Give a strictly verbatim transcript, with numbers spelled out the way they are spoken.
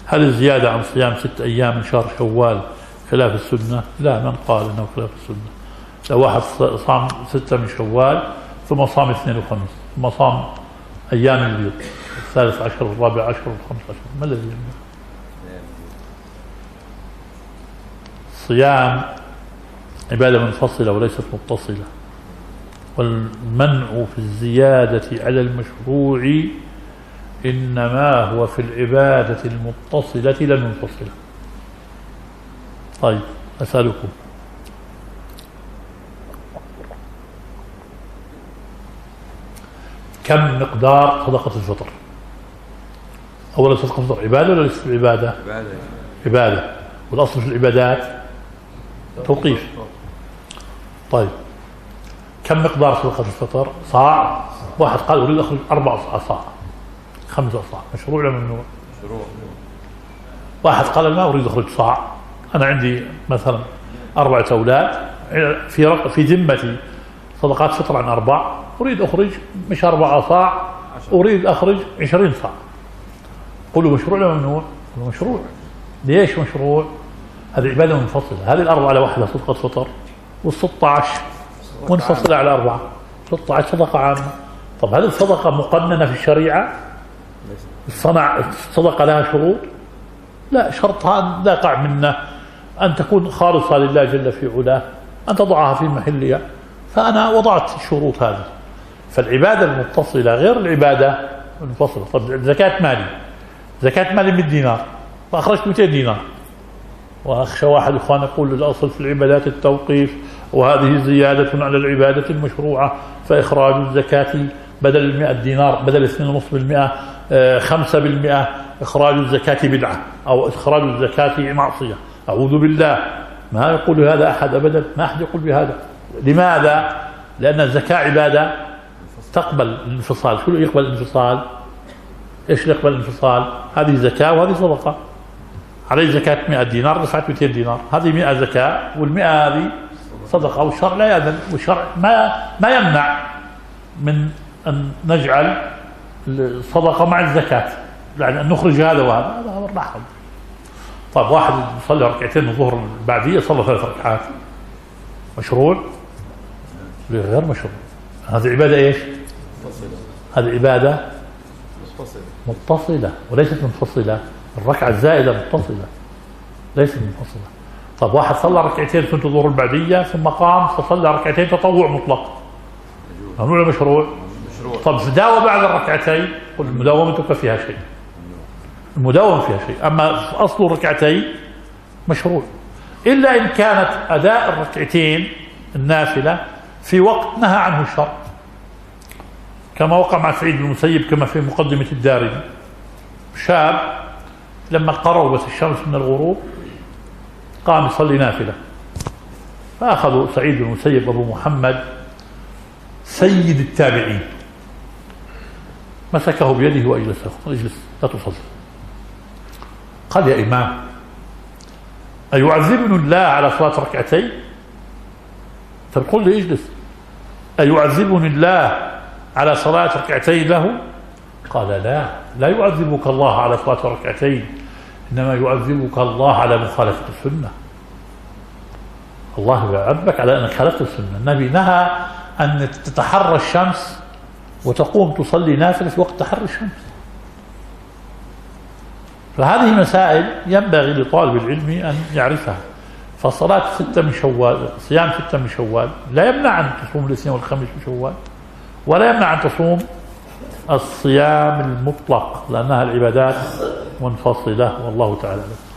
هل الزيادة عن صيام ست أيام من شهر شوال خلاف السنة؟ لا، من قال أنه خلاف السنة. لو واحد صام ستة من شوال ثم صام اثنين وخميس ثم صام أيام البيض الثالث عشر والرابع عشر والخامس عشر، ما الذي يمنع؟ الصيام عبادة منفصلة وليست متصلة، والمنع في الزيادة على المشروع إنما هو في العبادة المتصلة لا المنفصلة. طيب أسألكم، كم مقدار صدقة الفطر؟ أولا صدقة الفطر عبادة ولا ليست عبادة؟ عبادة. عبادة، والأصل في العبادات توقيف. طيب كم مقدار صدقة الفطر؟ صاع. واحد قال أريد أخرج أربع أصاع، خمسة أصاع، مشروع ولا ممنوع؟ مشروع. واحد قال ما أريد أخرج صاع، أنا عندي مثلا أربعة أولاد في في ذمتي صدقات فطر عن أربع، أريد أخرج مش أربعة صاع، أريد أخرج عشرين صاع. قولوا مشروع ولا ممنوع؟ مشروع. ليش مشروع؟ هذه عبادة منفصلة. هذه الأربعة على واحدة صدقة فطر، والستة عشر منفصلة على أربعة، ستة عشر صدقة عامة. طب هل الصدقة مقننة في الشريعة؟ الصنع الصدقة لها شروط؟ لا، شرطها لا يقع منه أن تكون خالصة لله جل في علاه، أن تضعها في محلها. فأنا وضعت الشروط هذه. فالعبادة المتصلة غير العبادة المنفصلة. طب زكاة مالي، زكاة مالي مئة دينار فأخرجت مئتين دينار، وأخشى واحد إخوان يقول الأصل في العبادات التوقيف، وهذه زيادة على العبادة المشروعة، فإخراج الزكاة بدل المئة دينار بدل اثنين ونصف بالمئة خمسة بالمئة، إخراج الزكاة بدعة أو إخراج الزكاة معصية. أعوذ بالله، ما يقول هذا أحد أبدا، ما أحد يقول بهذا. لماذا؟ لأن الزكاة عبادة تقبل الانفصال. شو يقبل الانفصال؟ إيش يقبل الانفصال؟ هذه زكاة وهذه صدقة. عليه زكاة مئة دينار دفعت مئتين دينار، هذه مئة زكاة والمئة هذه صدقة. والشرع لا يأذن، والشرع ما ما يمنع من أن نجعل الصدقة مع الزكاة، يعني أن نخرج هذا وهذا، هذا أمر محرم. طيب واحد يصلي ركعتين الظهر البعدية صلى ثلاث ركعات، مشروع؟ غير مشروع. هذه عبادة ايش؟ هذه عبادة متصلة وليست منفصلة. الركعة الزائدة متصلة ليست منفصلة. طب واحد صلى ركعتين سنة الظهر البعدية ثم قام فصلى ركعتين تطوع مطلق، ممنوع ولا مشروع؟ مشروع. طب داوم بعد الركعتين، قل مداومتك فيها شيء، المداوم فيها شيء، أما أصل الركعتين مشروع، إلا إن كانت أداء الركعتين النافلة في وقت نهى عنه الشرع، كما وقع مع سعيد بن المسيب كما في مقدمة الدارمي. شاب لما قربت الشمس من الغروب قام يصلي نافلة، فأخذوا سعيد بن المسيب أبو محمد سيد التابعين مسكه بيده وأجلسه، اجلس لا تصلي. قال يا إمام أيعذبني الله على صلاة ركعتين؟ تقول لي اجلس. أيعذبني الله على صلاة ركعتين له؟ قال لا، لا يعذبك الله على صلاة ركعتين، إنما يعذبك الله على مخالفة السنة. الله يعذبك على أنك خالفت السنة. النبي نهى أن تتحرى الشمس وتقوم تصلي نافلة في وقت تحري الشمس. فهذه مسائل ينبغي لطالب العلم أن يعرفها. فصلاة ستة من شوال، صيام ستة من شوال لا يمنع أن تصوم الاثنين والخميس من شوال، ولا يمنع أن تصوم الصيام المطلق، لأنها العبادات منفصلة، والله تعالى.